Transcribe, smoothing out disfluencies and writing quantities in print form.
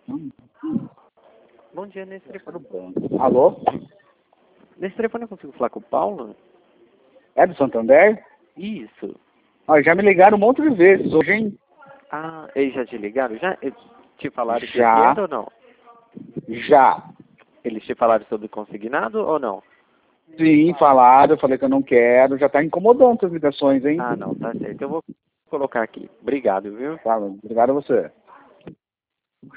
Bom dia, nesse telefone. Alô? Nesse telefone eu consigo falar com o Paulo? É do Santander? Isso. Ó, já me ligaram um monte de vezes hoje, hein? Ah, eles já te ligaram? Já? Te falaram que Já. era ou não? Já. Eles te falaram sobre consignado ou não? Sim, falaram, eu falei que eu não quero, já tá incomodando as ligações, hein? Ah, não, tá certo. Eu vou colocar aqui. Obrigado, viu? Tá, obrigado a você.